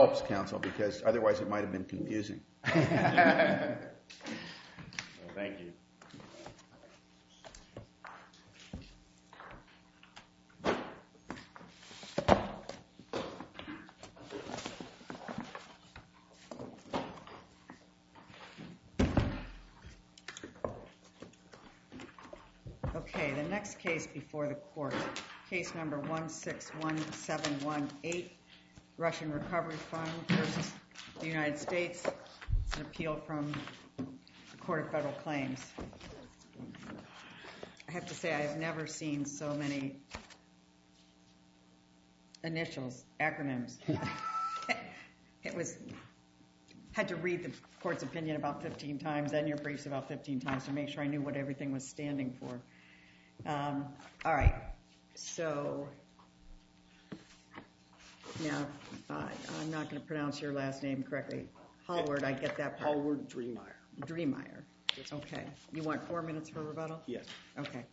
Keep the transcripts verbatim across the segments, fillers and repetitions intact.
helps, counsel, because otherwise it might have been confusing. Well, thank you. Okay, the next case before the court, case number one six one seven one eight, Russian Recovery Fund versus the United States. It's an appeal from the Court of Federal Claims. I have to say I've never seen so many initials, acronyms. It was, had to read the court's opinion about fifteen times and your briefs about fifteen times to make sure I knew what everything was standing for. Um, all right, so now uh, I'm not going to pronounce your last name correctly. Hallward, I get that part. Hallward Dreemeyer. Dreemeyer. Okay. You want four minutes for rebuttal? Yes. Okay.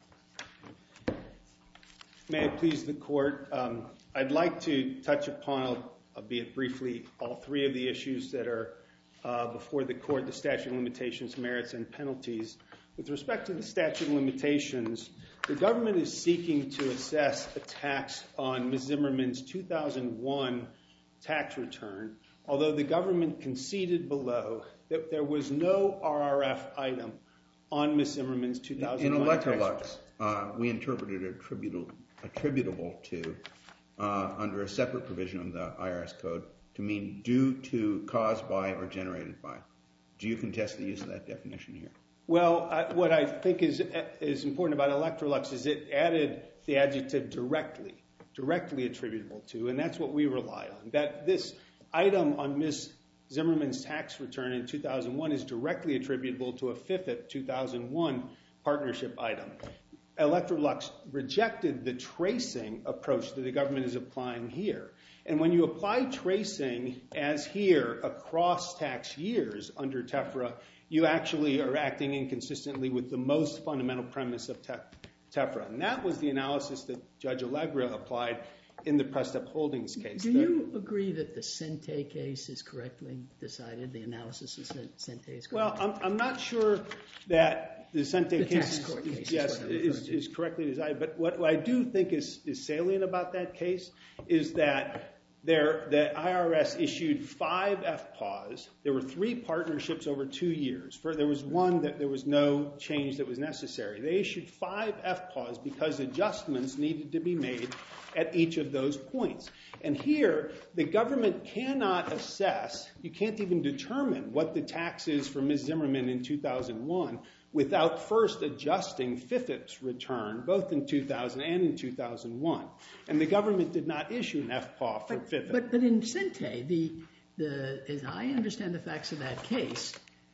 May it please the court, um, I'd like to touch upon, albeit briefly, all three of the issues that are uh, before the court, the statute of limitations, merits, and penalties. With respect to the statute of limitations, the government is seeking to assess a tax on Miz Zimmerman's two thousand one tax return, although the government conceded below that there was no R R F item on Miz Zimmerman's two thousand one tax return. In Electrolux, uh, we interpreted attributable, attributable to, uh, under a separate provision of the I R S code, to mean due to, caused by, or generated by. Do you contest the use of that definition here? Well, I, what I think is is important about Electrolux is it added the adjective directly, directly attributable to, and that's what we rely on. That this item on Miz Zimmerman's tax return in two thousand one is directly attributable to a F I F I P two thousand one partnership item. Electrolux rejected the tracing approach that the government is applying here. And when you apply tracing, as here, across tax years under TEFRA, you actually are acting inconsistently with the most fundamental premise of TEFRA. And that was the analysis that Judge Allegra applied in the Prestep Holdings case. Do you agree that the Sente case is correctly decided, the analysis of Sente is correct? Well, I'm, I'm not sure that the Sente the case, tax court is, case yes, is, is, is correctly decided. But what, what I do think is, is salient about that case is that There, the I R S issued five F P A Ws. There were three partnerships over two years. For, there was one that there was no change that was necessary. They issued five F P A Ws because adjustments needed to be made at each of those points. And here, the government cannot assess, you can't even determine what the tax is for Miz Zimmerman in two thousand one without first adjusting F I F I P's return, both in two thousand and in two thousand one. And the government did not issue an F P A for but, F I F I P. But, but in Sente, the, the, as I understand the facts of that case,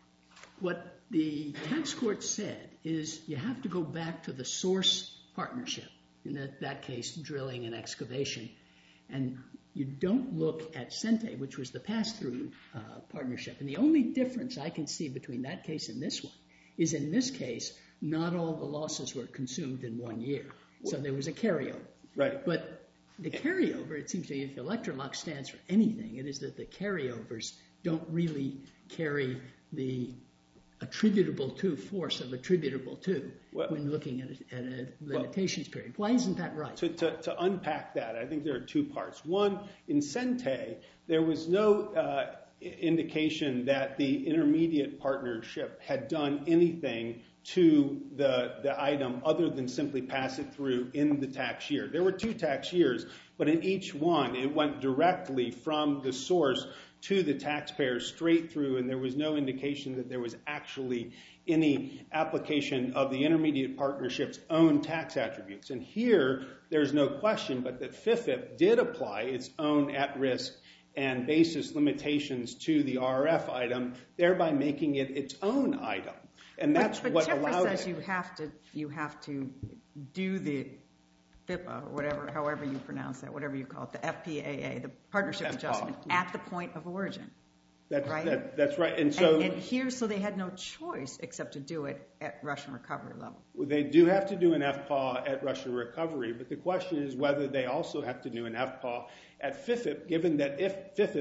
what the tax court said is you have to go back to the source partnership, in that, that case, drilling and excavation. And you don't look at Sente, which was the pass-through uh, partnership. And the only difference I can see between that case and this one is in this case, not all the losses were consumed in one year. So there was a carryover. Right. But the carryover, it seems to me, if Electrolux stands for anything, it is that the carryovers don't really carry the attributable to force of attributable to well, when looking at a, at a limitations well, period. Why isn't that right? To, to, to unpack that, I think there are two parts. One, in Sente, there was no uh, indication that the intermediate partnership had done anything to the, the item other than simply pass it through in the tax year. There were two tax years, but in each one, it went directly from the source to the taxpayer straight through, and there was no indication that there was actually any application of the intermediate partnership's own tax attributes. And here, there's no question but that F I F I P did apply its own at-risk and basis limitations to the R R F item, thereby making it its own item. And that's but, but what TEFRA allowed says it. you have to you have to do the F I P A or whatever, however you pronounce that, whatever you call it, the F P A A, the partnership F P A. adjustment, at the point of origin. That's right. That, that's right. And so, and, and here, so they had no choice except to do it at Russian recovery level. They do have to do an F P A at Russian recovery, but the question is whether they also have to do an F P A at F I F I P, given that if F I F I P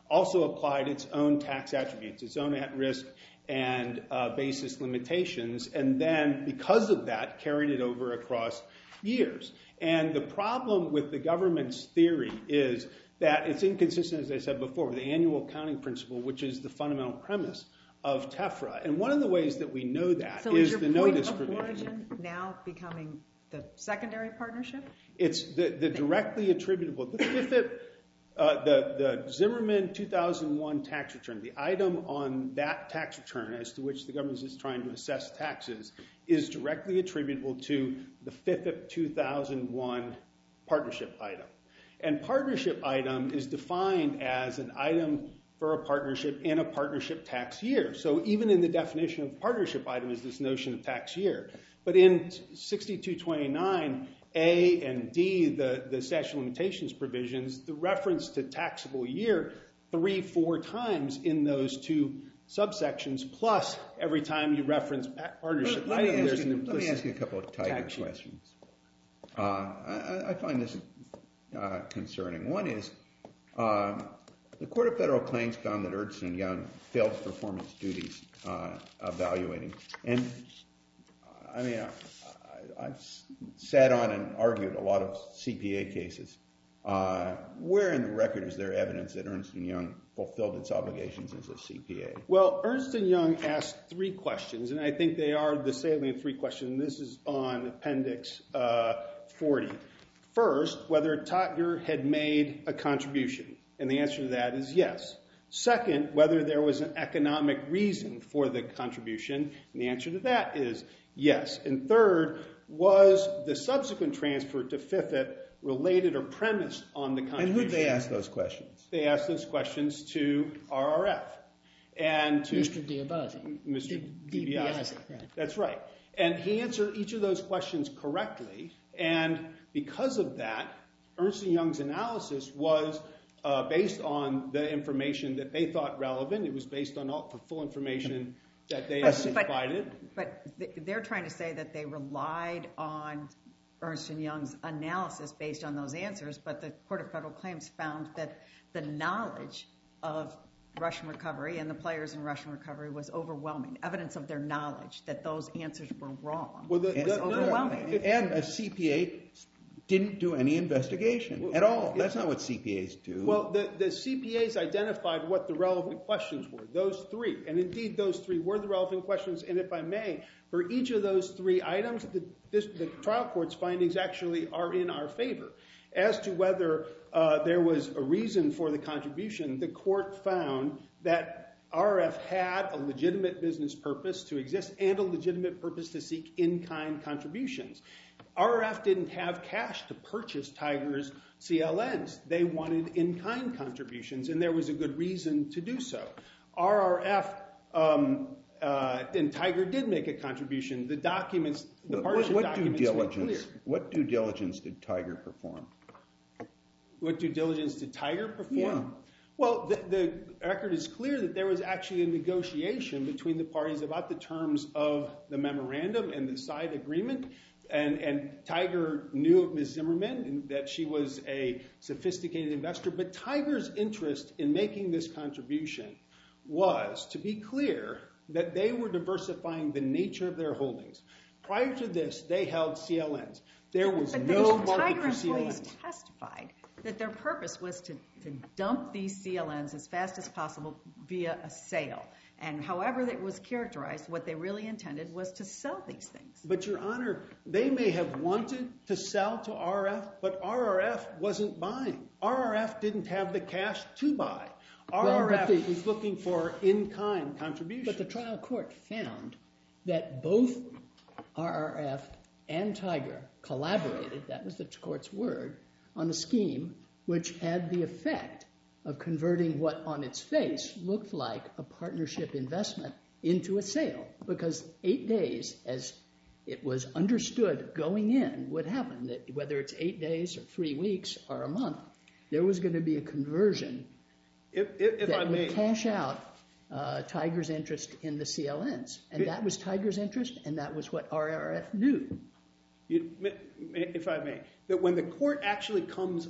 also applied its own tax attributes, its own at-risk and uh, basis limitations, and then because of that carried it over across years. And the problem with the government's theory is that it's inconsistent, as I said before, with the annual accounting principle, which is the fundamental premise of TEFRA. And one of the ways that we know that so is, is the your notice point of provision. origin now becoming the secondary partnership? It's the, the directly attributable, the F I F I, uh, the, the Zimmerman two thousand one tax return, the item on that tax return as to which the government is trying to assess taxes is directly attributable to the F I F I two thousand one partnership item. And partnership item is defined as an item for a partnership in a partnership tax year. So even in the definition of partnership item is this notion of tax year. But in sixty-two twenty-nine, A and D, the, the statute of limitations provisions, the reference to taxable year three, four times in those two subsections, plus every time you reference partnership let, item, me there's you, an implicit let me ask you a couple of Tiger tax year. questions. Uh, I, I find this uh, concerning. One is, uh, the Court of Federal Claims found that Ernst and Young failed to perform its duties uh, evaluating. And, I mean, I, I, I've sat on and argued a lot of C P A cases. Uh, where in the record is there evidence that Ernst and Young fulfilled its obligations as a C P A? Well, Ernst and Young asked three questions, and I think they are the salient three questions. This is on Appendix uh, forty. First, whether Tiger had made a contribution, and the answer to that is yes. Second, whether there was an economic reason for the contribution, and the answer to that is yes. And third, was the subsequent transfer to F I F I related or premised on the contribution? And who did they ask those questions? They asked those questions to R R F. And to Mister Diabasi. Mister Di- DiBiase. right. That's right. And he answered each of those questions correctly. And because of that, Ernst and Young's analysis was uh, based on the information that they thought relevant. It was based on all the full information that they had provided. But they're trying to say that they relied on Ernst and Young's analysis based on those answers, but the Court of Federal Claims found that the knowledge of Russian recovery and the players in Russian recovery was overwhelming. Evidence of their knowledge that those answers were wrong Well, the, was the, overwhelming. No, and a C P A didn't do any investigation well, at all. That's not what C P As do. Well, the, the C P As identified what the relevant questions were, those three. And indeed, those three were the relevant questions. And if I may, for each of those three items, the, this, the trial court's findings actually are in our favor. As to whether uh, there was a reason for the contribution, the court found that R R F had a legitimate business purpose to exist and a legitimate purpose to seek in-kind contributions. R R F didn't have cash to purchase Tiger's C L Ns. They wanted in-kind contributions, and there was a good reason to do so. R R F um, uh, and Tiger did make a contribution. The documents, the partnership what, what documents due make clear. diligence? What due diligence did Tiger perform? What due diligence did Tiger perform? Yeah. Well, the, the record is clear that there was actually a negotiation between the parties about the terms of the memorandum and the side agreement. And, and Tiger knew of Miz Zimmerman and that she was a sophisticated investor. But Tiger's interest in making this contribution was, to be clear, that they were diversifying the nature of their holdings. Prior to this, they held C L Ns. There was but no the market Tiger for C L employees Ns. testified that their purpose was to, to dump these C L Ns as fast as possible via a sale. And however it was characterized, what they really intended was to sell these things. But, Your Honor, they may have wanted to sell to R R F, but R R F wasn't buying. R R F didn't have the cash to buy. R R F Well, the, was looking for in-kind contributions. But the trial court found that both R R F and Tiger collaborated, that was the court's word, on a scheme which had the effect of converting what on its face looked like a partnership investment into a sale. Because eight days, as it was understood going in, would happen, that whether it's eight days or three weeks or a month, there was going to be a conversion if, if, if that I would may, cash out uh, Tiger's interest in the C L Ns. And It- that was Tiger's interest, and that was what R R F knew. you, if I may, that when the court actually comes up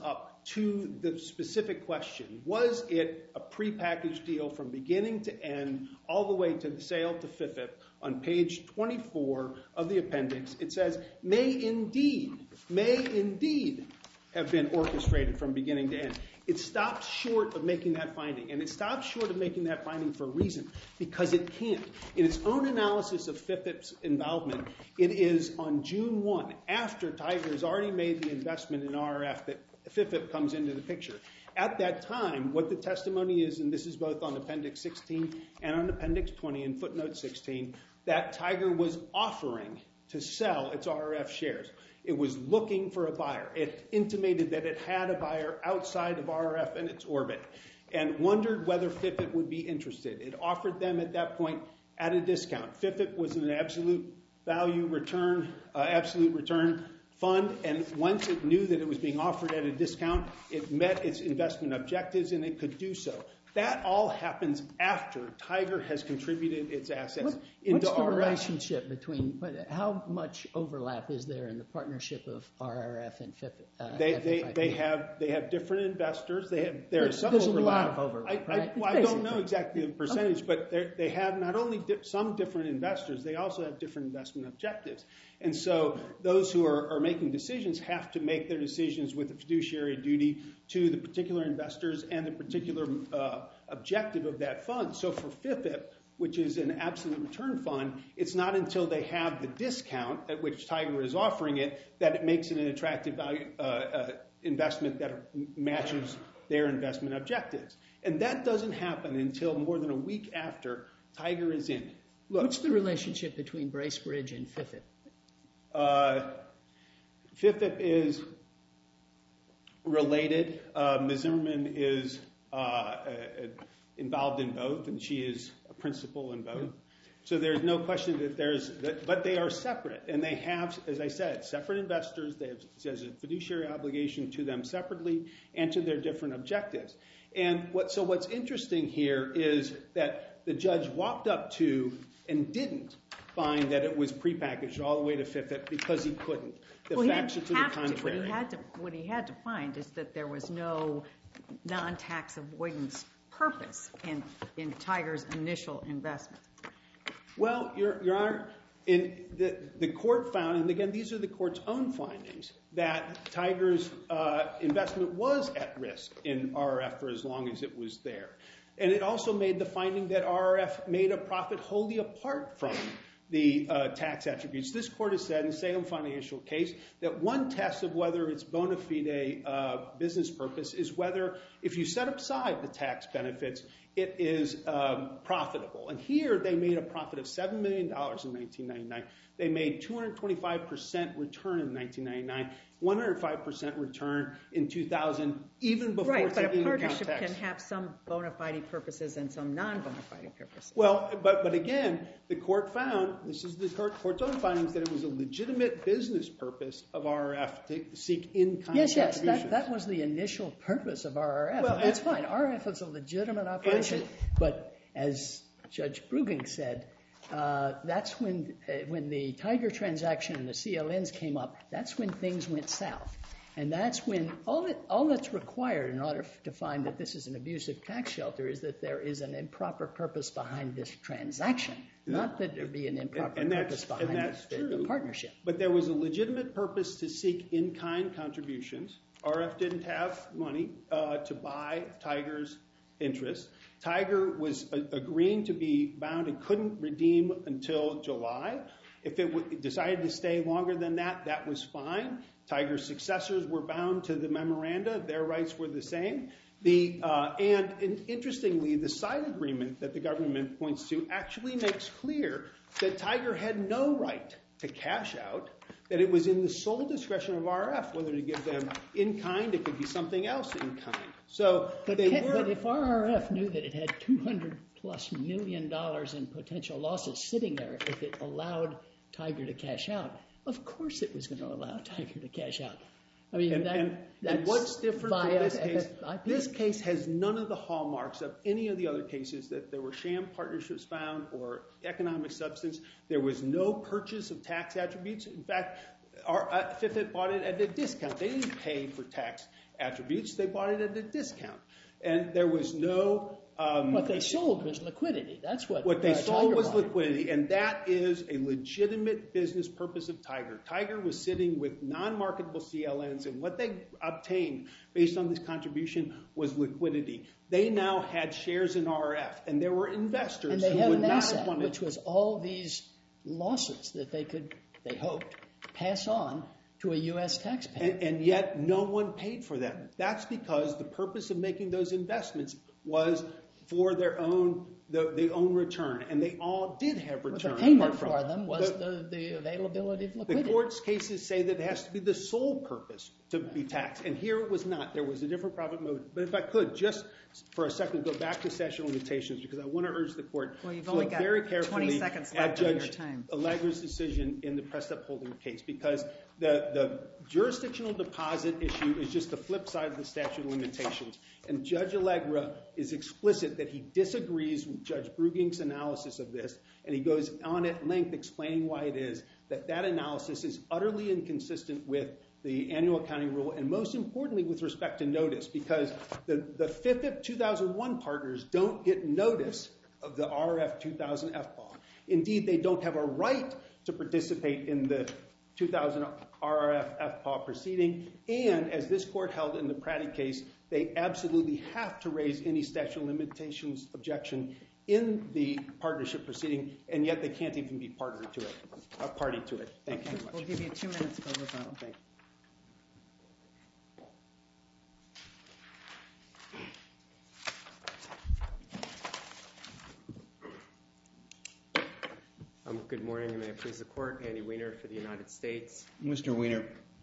to the specific question, was it a prepackaged deal from beginning to end, all the way to the sale to F I F I P, on page twenty-four of the appendix, it says, may indeed, may indeed have been orchestrated from beginning to end. It stops short of making that finding, and it stops short of making that finding for a reason, because it can't. In its own analysis of F I F I P's involvement, it is on June first, after Tiger has already made the investment in R R F, that F I F I P comes into the picture. At that time, what the testimony is, and this is both on Appendix sixteen and on Appendix twenty and footnote sixteen, that Tiger was offering to sell its R R F shares. It was looking for a buyer. It intimated that it had a buyer outside of R R F and its orbit, and wondered whether F I F I P would be interested. It offered them at that point at a discount. F I F I P was an absolute value return, uh, absolute return fund, and once it knew that it was being offered at a discount, it met its investment objectives, and it could do so. That all happens after Tiger has contributed its assets what, into what's the R R F. Relationship between, how much overlap is there in the partnership of R R F and F I F I P? Uh, they, they, they have they have different investors. They have there is some There's overlap. a lot of overlap, I, right? I, well, I don't know exactly the percentage, okay. But they have not only di some different investors, they also have different investment objectives. And so those who are, are making decisions have to make their decisions with a fiduciary duty to the particular investors and the particular uh, objective of that fund. So for F I F I P, which is an absolute return fund, it's not until they have the discount at which Tiger is offering it that it makes it an attractive value uh, uh, investment that matches their investment objectives. And that doesn't happen until more than a week after Tiger is in. Look, what's the relationship between Bracebridge and F I F I P? Uh, F I F I P is related. Uh, Miz Zimmerman is uh, uh, involved in both, and she is a principal in both. So there's no question that there's, that, but they are separate, and they have, as I said, separate investors. They have, there's a fiduciary obligation to them separately and to their different objectives. And what, so what's interesting here is that the judge walked up to and didn't find that it was prepackaged all the way to F I F I P because he couldn't. The well, facts are to the contrary. To. What, he had to, what he had to find is that there was no non-tax avoidance purpose in, in Tiger's initial investment. Well, Your, Your Honor, in the, the court found, and again, these are the court's own findings, that Tiger's uh, investment was at risk in R R F for as long as it was there. And it also made the finding that R R F made a profit wholly apart from the uh, tax attributes. This court has said in the Salem Financial case that one test of whether it's bona fide uh, business purpose is whether, if you set aside the tax benefits, it is um, profitable. And here they made a profit of seven million dollars in nineteen ninety-nine. They made two hundred twenty-five percent return in nineteen ninety-nine, one hundred five percent return in two thousand, even before right, taking into account tax. Right, but a partnership can have some bona fide purposes and some non-bona fide purposes. Well, but, but again, the court found, this is the court, court's own findings, that it was a legitimate business purpose of R R F to seek in-kind yes, yes, contributions. that, that was the initial purpose of R R F. Well, and that's and, fine. R R F is a legitimate operation. But as Judge Bruging said, uh, that's when, uh, when the Tiger transaction and the C L Ns came up, that's when things went south. And that's when all, that, all that's required in order to find that this is an abusive tax shelter is that there is an improper purpose behind this transaction, yeah. Not that there be an improper and, and purpose behind and that's the, true. the partnership. But there was a legitimate purpose to seek in-kind contributions. R R F didn't have money uh, to buy Tiger's interest. Tiger was uh, agreeing to be bound and couldn't redeem until July. If it w decided to stay longer than that, that was fine. Tiger's successors were bound to the memoranda. Their rights were the same. The, uh, and, and interestingly, the side agreement that the government points to actually makes clear that Tiger had no right to cash out, that it was in the sole discretion of R R F whether to give them in kind. It could be something else in kind. So but, they can, were, but if R R F knew that it had two hundred plus million dollars in potential losses sitting there, if it allowed Tiger to cash out, of course it was going to allow Tiger to cash out. I mean, and, that, and, that's and what's different from this case? F F I P. This case has none of the hallmarks of any of the other cases that there were sham partnerships found or economic substance. There was no purchase of tax attributes. In fact, our, uh, Fifth bought it at a discount. They didn't pay for tax attributes. They bought it at a discount. And there was no... Um, what they sold was liquidity. That's what What they uh, sold Tiger was wanted. liquidity, and that is a legitimate business purpose of Tiger. Tiger was sitting with non-marketable C L Ns, and what they obtained based on this contribution was liquidity. They now had shares in R R F, and there were investors And they who had would an not asset, have wanted... which was all these losses that they could, they hoped, pass on to a U S taxpayer. And, and yet no one paid for them. That's because the purpose of making those investments was for their own the, the own return, and they all did have But return. the payment apart from- for them was the, the, the availability of the liquidity. court's cases say that it has to be the sole purpose to be taxed, and here it was not. There was a different profit motive. But if I could, just for a second, go back to statute of limitations, because I want to urge the court Well, you've to only look got very carefully twenty seconds at left of your Judge time. Allegra's decision in the press upholding case, because the, the jurisdictional deposit issue is just the flip side of the statute of limitations. And Judge Allegra is explicit that he disagrees with Judge Bruging's analysis of this, and he goes on at length explaining why it is that that analysis is utterly inconsistent with the annual accounting rule, and most importantly with respect to notice, because the, the F I F I P two thousand one partners don't get notice of the R R F two thousand F P A. Indeed, they don't have a right to participate in the two thousand R R F F P A proceeding, and as this court held in the Pratty case, they absolutely have to raise any statute of limitations objection in the partnership proceeding, and yet they can't even be partner to it, a party to it. Thank Okay, you very much. we'll give you two minutes for rebuttal. Thank you. Um, good morning, and may it please the court. Andy Weiner for the United States. Mister Weiner,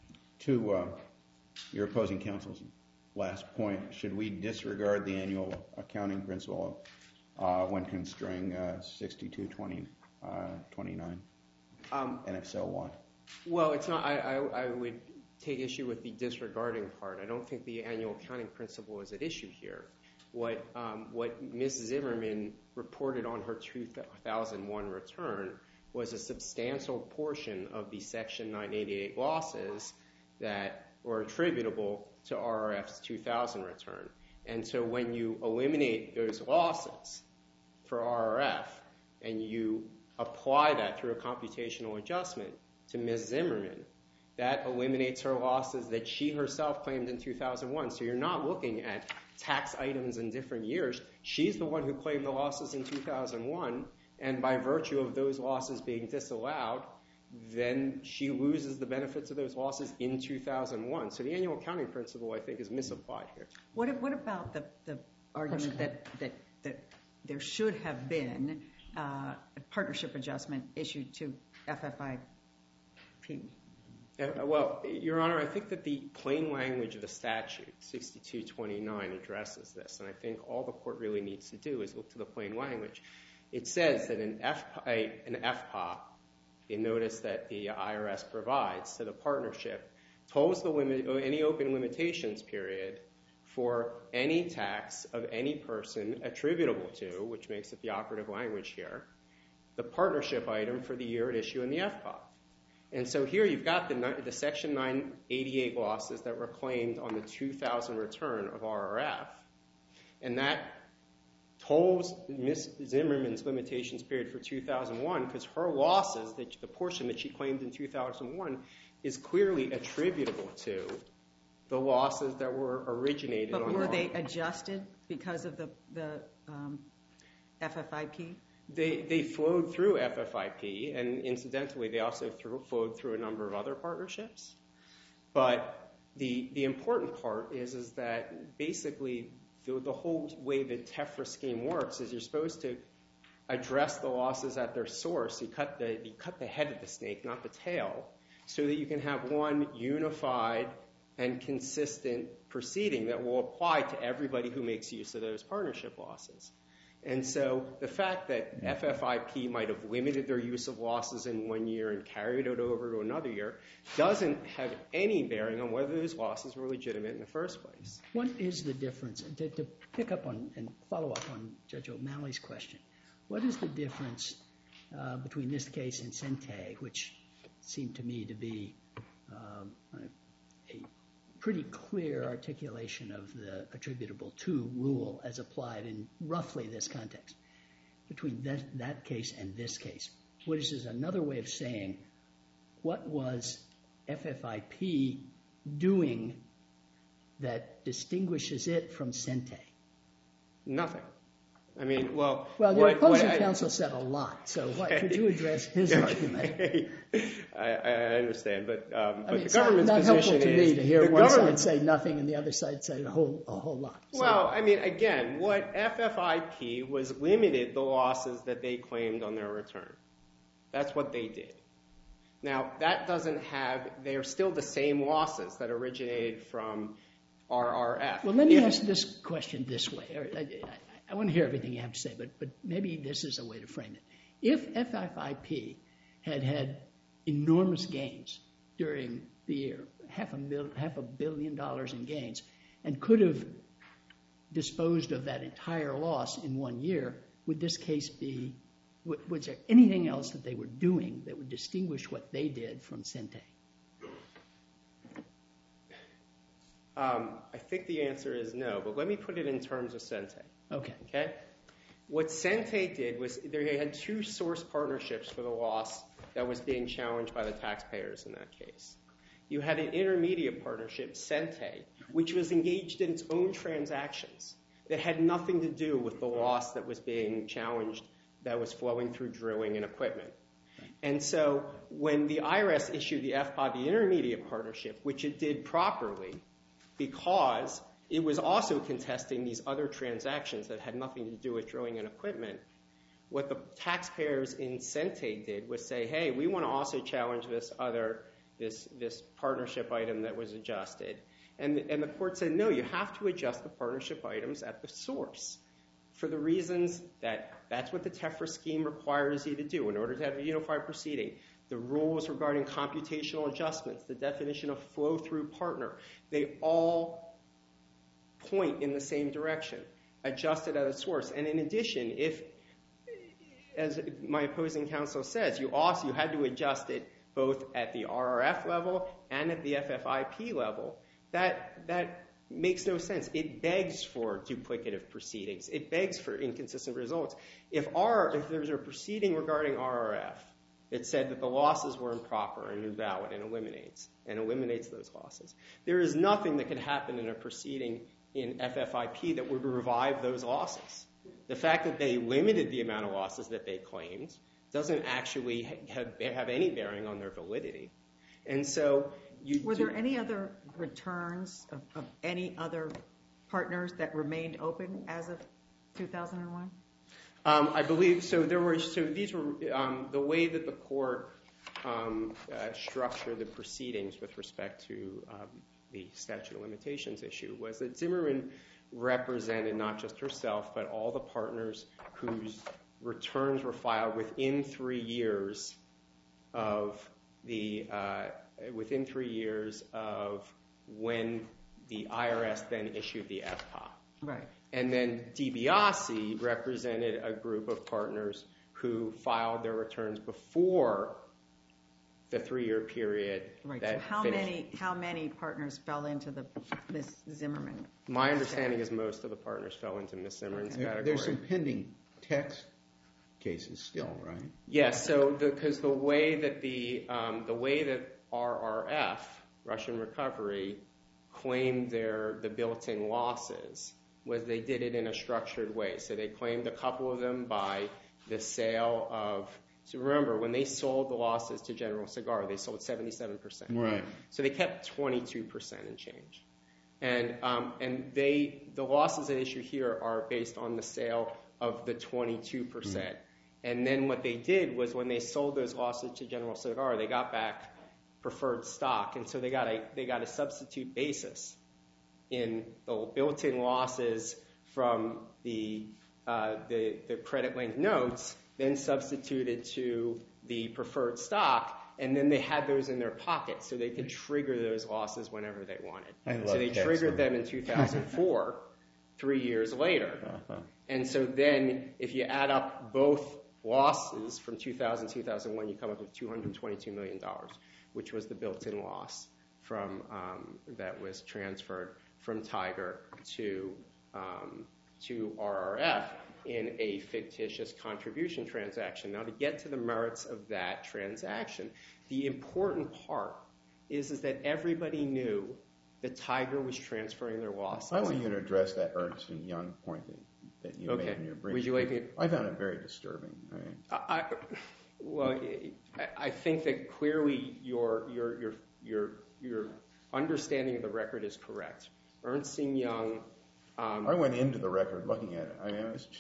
to uh, your opposing counsel's last point, should we disregard the annual accounting principle uh, when construing uh, sixty-two twenty-nine? Um, and if so, why? Well, it's not. I, I, I would take issue with the disregarding part. I don't think the annual accounting principle is at issue here. What um, what Miz Zimmerman reported on her two thousand one return was a substantial portion of the Section nine eighty-eight losses that were attributable to R R F's two thousand return. And so when you eliminate those losses for R R F and you apply that through a computational adjustment to Miz Zimmerman, that eliminates her losses that she herself claimed in two thousand one. So you're not looking at tax items in different years. She's the one who claimed the losses in two thousand one, and by virtue of those losses being disallowed, then she loses the benefits of those losses in two thousand one. So the annual accounting principle, I think, is misapplied here. What, what about the, the argument that, that, that there should have been uh, a partnership adjustment issued to F F I P? Uh, well, Your Honor, I think that the plain language of the statute, sixty-two twenty-nine, addresses this. And I think all the court really needs to do is look to the plain language. It says that an F P A, an F P A, the notice that the I R S provides to the partnership, tolls the limit, any open limitations period for any tax of any person attributable to, which makes it the operative language here, the partnership item for the year at issue in the F P A. And so here you've got the, the Section nine eighty-eight losses that were claimed on the two thousand return of R R F, and that tolls Miz Zimmerman's limitations period for two thousand one because her losses, the, the portion that she claimed in two thousand one, is clearly attributable to the losses that were originated But on were R- they adjusted because of the, the um, F F I P? They, they flowed through F F I P, and incidentally, they also through, flowed through a number of other partnerships. But the, the important part is, is that basically the, the whole way the TEFRA scheme works is you're supposed to address the losses at their source. You cut the, you cut the head of the snake, not the tail, so that you can have one unified and consistent proceeding that will apply to everybody who makes use of those partnership losses. And so the fact that F F I P might have limited their use of losses in one year and carried it over to another year doesn't have any bearing on whether those losses were legitimate in the first place. What is the difference, to, to pick up on and follow up on Judge O'Malley's question, what is the difference uh, between this case and Sente, which seemed to me to be um, a pretty clear articulation of the attributable to rule as applied in roughly this context between that, that case and this case. What is this another way of saying what was F F I P doing that distinguishes it from Sente? Nothing. I mean, well... Well, your what, opposing what I, counsel said a lot, so what, could you address his argument? I, I understand, but, um, I but mean, the it's government's not, not position helpful to is... me to hear the one government, side say nothing and the other side say a whole, a whole lot. So, well, I mean, again, what F F I P was limited the losses that they claimed on their return. That's what they did. Now, that doesn't have... They're still the same losses that originated from R R F. well, let me If, ask this question this way. I, I, I want to hear everything you have to say, but, but maybe this is a way to frame it. If F F I P had had enormous gains during the year, half a, mil, half a billion dollars in gains, and could have disposed of that entire loss in one year, would this case be... Was there anything else that they were doing that would distinguish what they did from Sente? Um, I think the answer is no, but let me put it in terms of Sente. Okay. Okay? What Sente did was they had two source partnerships for the loss that was being challenged by the taxpayers in that case. You had an intermediate partnership, Sente, which was engaged in its own transactions that had nothing to do with the loss that was being challenged that was flowing through drilling and equipment. And so when the I R S issued the F P A, the intermediate partnership, which it did properly because it was also contesting these other transactions that had nothing to do with drilling and equipment, what the taxpayers in Sente did was say, hey, we want to also challenge this other, this, this partnership item that was adjusted. And, and the court said, no, you have to adjust the partnership items at the source for the reasons that that's what the TEFRA scheme requires you to do in order to have a unified proceeding. The rules regarding computational adjustments, the definition of flow-through partner, they all point in the same direction, adjusted at a source. And in addition, if, as my opposing counsel says, you also you had to adjust it both at the R R F level and at the F F I P level, that that makes no sense. It begs for duplicative proceedings. It begs for inconsistent results. If R, if there's a proceeding regarding R R F, it said that the losses were improper and invalid and eliminates and eliminates those losses. There is nothing that could happen in a proceeding in F F I P that would revive those losses. The fact that they limited the amount of losses that they claimed doesn't actually have, have any bearing on their validity. And so you Were do, there any other returns of, of any other partners that remained open as of two thousand one? Um, I believe so. There were so these were um, the way that the court um, uh, structured the proceedings with respect to um, the statute of limitations issue was that Zimmerman represented not just herself but all the partners whose returns were filed within three years of the uh, within three years of when the I R S then issued the F P A. Right. And then DiBiase represented a group of partners who filed their returns before the three-year period. Right. That So how finished. many how many partners fell into the Miss Zimmerman? My understanding is most of the partners fell into Miss Zimmerman's There- category. There's some pending tax cases still, right? Yes, so because the, the way that the um, the way that R R F, Russian Recovery, claimed their the built-in losses was they did it in a structured way. So they claimed a couple of them by the sale of. So remember, when they sold the losses to General Cigar, they sold seventy-seven percent. Right. So they kept twenty-two percent and change. And um, and they the losses at issue here are based on the sale of the twenty-two percent. Mm-hmm. And then what they did was when they sold those losses to General Cigar, they got back preferred stock, and so they got a they got a substitute basis in the built-in losses from the uh, the, the credit-linked notes, then substituted to the preferred stock, and then they had those in their pocket so they could trigger those losses whenever they wanted. I love so they tax triggered law. them in two thousand four, three years later. Uh-huh. And so then if you add up both losses from two thousand, two thousand one, you come up with two hundred twenty-two million dollars. which was the built-in loss from um, that was transferred from Tiger to um, to R R F in a fictitious contribution transaction. Now, to get to the merits of that transaction, the important part is, is that everybody knew that Tiger was transferring their losses. I want you to address that Ernst and Young point that, that you okay. made in your brief. Would you like me? I found it very disturbing. Right? I, I, well, I, I think that clearly your your your your your understanding of the record is correct. Ernst and Young. Um, I went into the record looking at it. I mean, it was,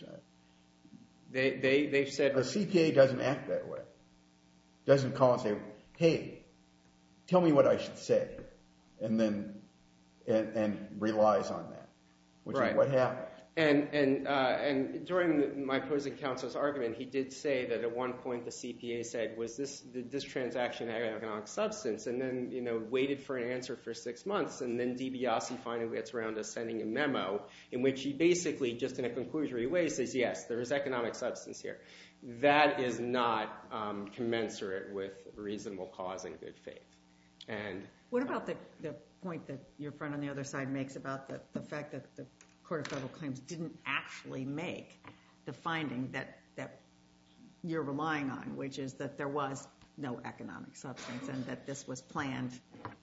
they they they've said the C P A doesn't act that way. Doesn't call and say, "Hey, tell me what I should say," and then and, and relies on that, which right. is what happened. And and uh, and during the, my opposing counsel's argument, he did say that at one point the C P A said, "Was this did this transaction have economic substance?" And then you know waited for an answer for six months, and then DiBiase finally gets around to sending a memo in which he basically, just in a conclusory way, says, "Yes, there is economic substance here." That is not um, commensurate with reasonable cause and good faith. And what about the the point that your friend on the other side makes about the the fact that the Court of Federal Claims didn't actually make the finding that, that you're relying on, which is that there was no economic substance and that this was planned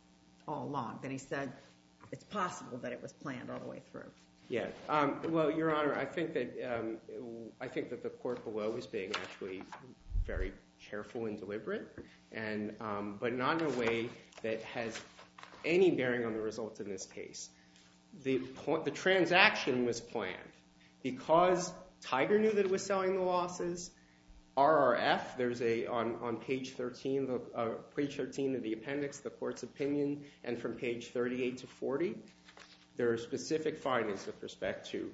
all along, that he said it's possible that it was planned all the way through? Yeah. Um, well, Your Honor, I think that um, I think that the court below is being actually very careful and deliberate, and um, but not in a way that has any bearing on the results in this case. The, point, the transaction was planned because Tiger knew that it was selling the losses. R R F, there's a on, on page thirteen, the, uh, page thirteen of the appendix, the court's opinion, and from page thirty-eight to forty, there are specific findings with respect to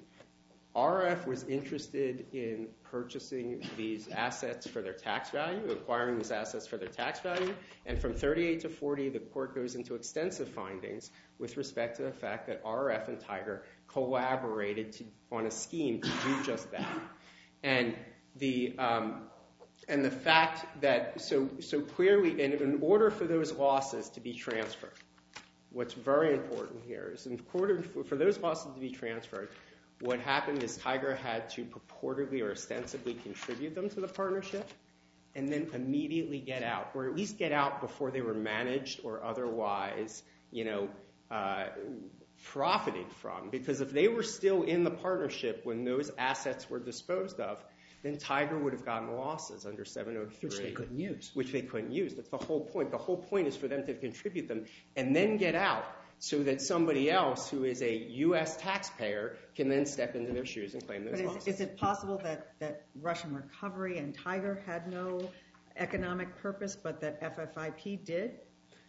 R R F was interested in purchasing these assets for their tax value, acquiring these assets for their tax value, and from thirty-eight to forty, the court goes into extensive findings with respect to the fact that R R F and Tiger collaborated to, on a scheme to do just that. And the um, and the fact that so so clearly, in, in order for those losses to be transferred, what's very important here is in order for, for those losses to be transferred, what happened is Tiger had to purportedly or ostensibly contribute them to the partnership and then immediately get out, or at least get out before they were managed or otherwise, you know, uh, profited from. Because if they were still in the partnership when those assets were disposed of, then Tiger would have gotten losses under seven oh three. Which they couldn't use. Which they couldn't use. That's the whole point. The whole point is for them to contribute them and then get out, so that somebody else who is a U S taxpayer can then step into their shoes and claim those But is, losses. is it possible that, that Russian Recovery and Tiger had no economic purpose, but that F F I P did?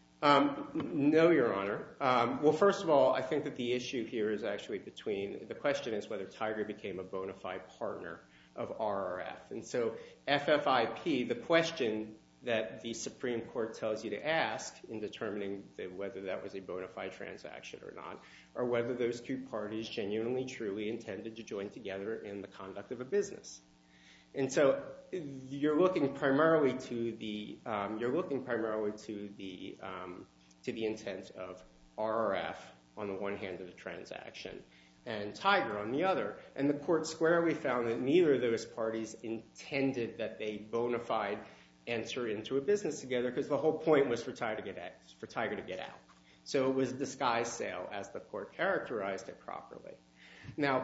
Um, no, Your Honor. Um, well, first of all, I think that the issue here is actually between, the question is whether Tiger became a bona fide partner of R R F. And so F F I P, the question that the Supreme Court tells you to ask in determining the, whether that was a bona fide transaction or not, or whether those two parties genuinely, truly intended to join together in the conduct of a business. And so you're looking primarily to the um, you're looking primarily to the um, to the intent of R R F on the one hand of the transaction, and Tiger on the other. And the court squarely found that neither of those parties intended that they bona fide enter into a business together, because the whole point was for Tiger to get out, for Tiger to get out. So it was a disguised sale, as the court characterized it properly. Now,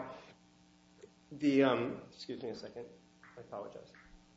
the um, excuse me a second. I apologize.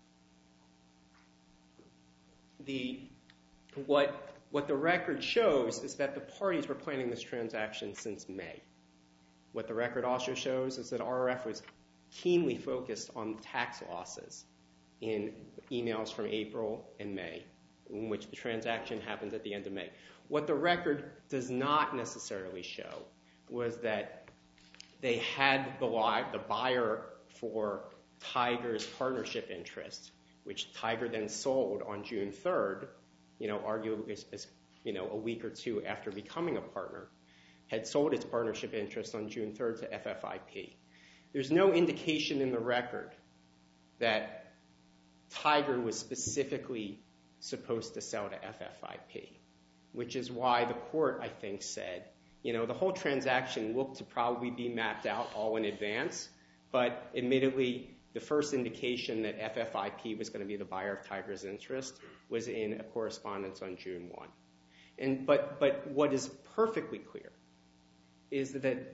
The what what the record shows is that the parties were planning this transaction since May. What the record also shows is that R R F was keenly focused on tax losses in emails from April and May, in which the transaction happened at the end of May. What the record does not necessarily show was that they had the, the buyer for Tiger's partnership interest, which Tiger then sold on June third, you know, arguably as, as, you know, a week or two after becoming a partner, had sold its partnership interest on June third to F F I P. There's no indication in the record that Tiger was specifically supposed to sell to F F I P, which is why the court, I think, said, you know, the whole transaction looked to probably be mapped out all in advance, but admittedly, the first indication that F F I P was going to be the buyer of Tiger's interest was in a correspondence on June first. And but but what is perfectly clear is that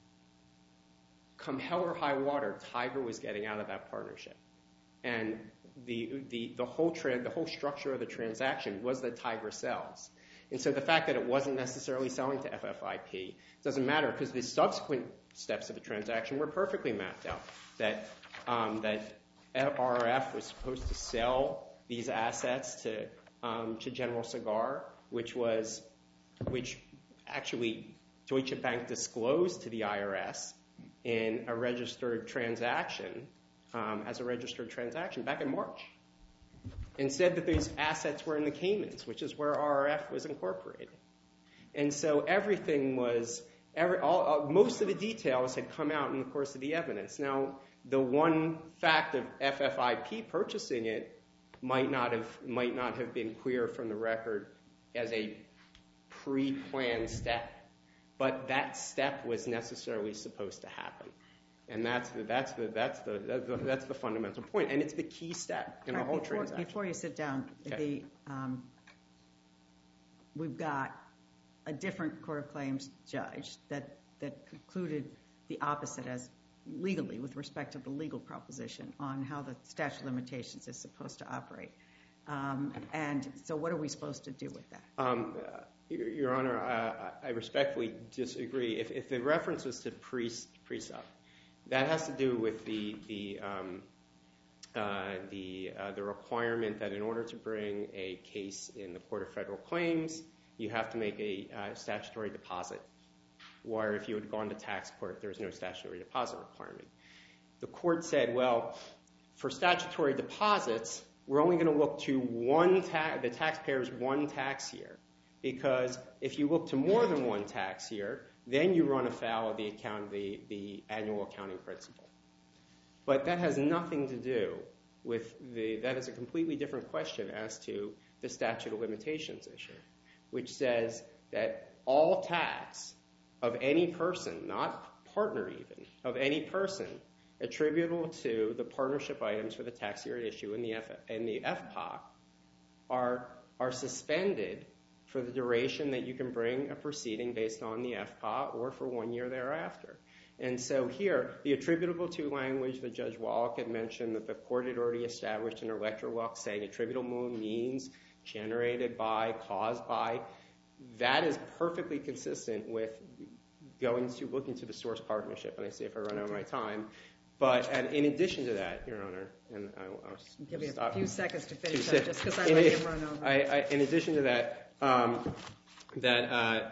come hell or high water, Tiger was getting out of that partnership, and the the the whole tra- the whole structure of the transaction was that Tiger sells. And so the fact that it wasn't necessarily selling to F F I P doesn't matter because the subsequent steps of the transaction were perfectly mapped out. That um, that R R F was supposed to sell these assets to um, to General Cigar, which was which actually Deutsche Bank disclosed to the I R S in a registered transaction um, as a registered transaction back in March, and said that these assets were in the Caymans, which is where R R F was incorporated. And so everything was, every, all, uh, most of the details had come out in the course of the evidence. Now, the one fact of F F I P purchasing it might not have might not have been clear from the record as a pre-planned step, but that step was necessarily supposed to happen. And that's the, that's the, that's the, that's the, that's the fundamental point. And it's the key step in the whole before, transaction. Before you sit down, Okay. the, um, we've got a different court of claims judge that, that concluded the opposite as legally with respect to the legal proposition on how the statute of limitations is supposed to operate. Um, and so what are we supposed to do with that? Um, uh, Your, Your Honor, I, I respectfully disagree. If, if the reference was to pre, pre-sup, that has to do with the the um, uh, the uh, the requirement that in order to bring a case in the Court of Federal Claims, you have to make a uh, statutory deposit. Or if you had gone to tax court, there's no statutory deposit requirement. The court said, well, for statutory deposits, we're only going to look to one ta- the taxpayer's one tax year, because if you look to more than one tax year, then you run afoul of the account, the, the annual accounting principle. But that has nothing to do with the, that is a completely different question as to the statute of limitations issue, which says that all tax of any person, not partner even, of any person attributable to the partnership items for the tax year at issue in the, F, in the F P O C are, are suspended for the duration that you can bring a proceeding based on the F P O C or for one year thereafter. And so here, the attributable to language that Judge Wallach had mentioned that the court had already established in Electrolux saying attributable means generated by, caused by, that is perfectly consistent with going to, looking to the source partnership. And I see if I run out of my time. But and in addition to that, Your Honor, and I'll, I'll Give you stop. a few seconds to finish To up, just because I in, let you run over. I, I, in addition to that, um, that uh,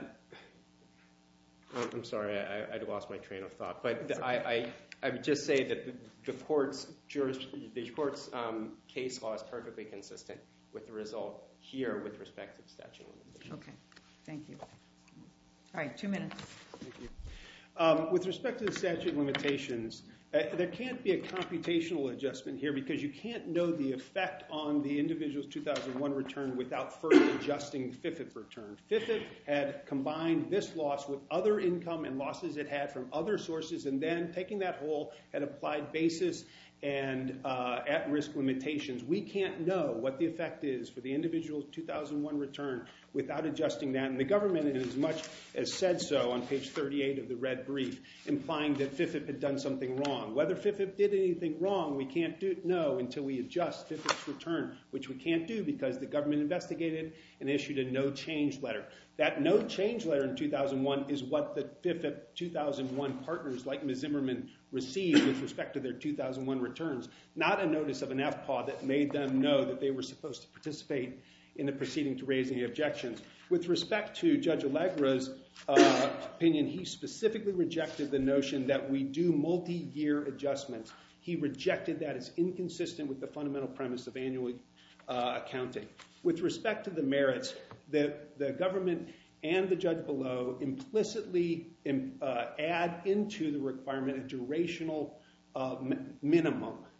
I'm sorry, I, I lost my train of thought. But the, I, I, I would just say that the, the court's juris, the court's um, case law is perfectly consistent with the result here with respect to the statute of limitations. Okay, thank you. All right, two minutes. Thank you. Um, with respect to the statute of limitations, uh, there can't be a computational adjustment here because you can't know the effect on the individual's two thousand one return without first adjusting the F I F I return. F I F I had combined this loss with other income and losses it had from other sources, and then taking that whole had applied basis and uh, at-risk limitations. We can't know what the effect is for the individual's two thousand one return without adjusting that. And the government, in as much as said so on page thirty-eight of the red brief, implying that F I F I had done something wrong. Whether F I F I did anything wrong, we can't do, know until we adjust F I F I's return, which we can't do because the government investigated and issued a no-change letter. That no-change letter in two thousand one is what the F I F I two thousand one partners like Miz Zimmerman received with respect to their two thousand one returns, not a notice of an F P A W that made them know that they were supposed to participate in the proceeding to raise any objections. With respect to Judge Allegra's uh, opinion, he specifically rejected the notion that we do multi-year adjustments. He rejected that as inconsistent with the fundamental premise of annual uh, accounting. With respect to the merits, the, the government and the judge below implicitly uh, add into the requirement a durational uh, m- minimum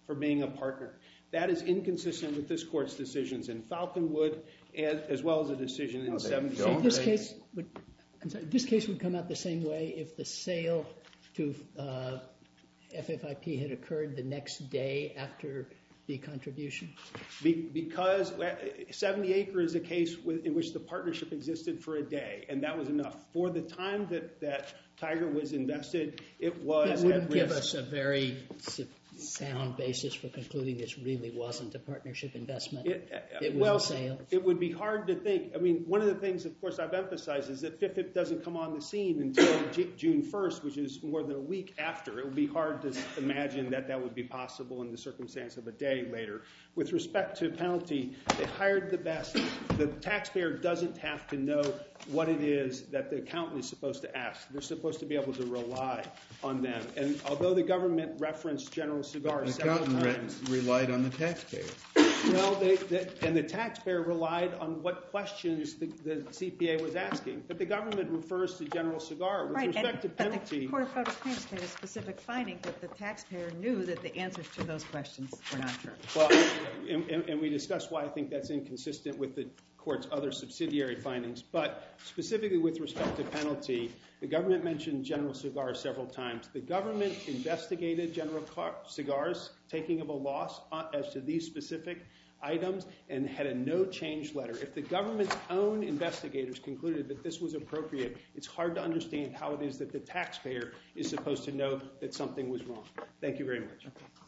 for being a partner. That is inconsistent with this court's decisions in Falconwood, as, as well as a decision in No, they seventy. don't. This case would, I'm sorry, this case would come out the same way if the sale to uh, F F I P had occurred the next day after the contribution? Be, because seventy acre is a case with, in which the partnership existed for a day, and that was enough. For the time that, that Tiger was invested, it was That wouldn't at give risk. us a very sound basis for concluding this really wasn't a partnership investment. It, It was well, a sale. It would be hard to think. I mean, one of the things, of course, I've emphasized is that F I P I P doesn't come on the scene until J- June first, which is more than a week after. It would be hard to imagine that that would be possible in the circumstance of a day later. With respect to penalty, they hired the best. The taxpayer doesn't have to know what it is that the accountant is supposed to ask. They're supposed to be able to rely on them. And although the government referenced General Cigar The several accountant times, re- relied on the taxpayer. well, they, they, and the taxpayer relied on what questions the, the C P A was asking. But the government refers to General Cigar. With Right, respect and, to but the penalty, Court of Federal Claims made a specific finding that the taxpayer knew that the answers to those questions were not true. well, and, and, and we discussed why I think that's inconsistent with the court's other subsidiary findings. But specifically with respect to penalty, the government mentioned General Cigar several times. The government investigated General Car- Cigar's taking of a loss on, as to these specific items and had a no-change letter. If the government's own investigators concluded that this was appropriate, it's hard to understand how it is that the taxpayer is supposed to know that something was wrong. Thank you very much. Okay.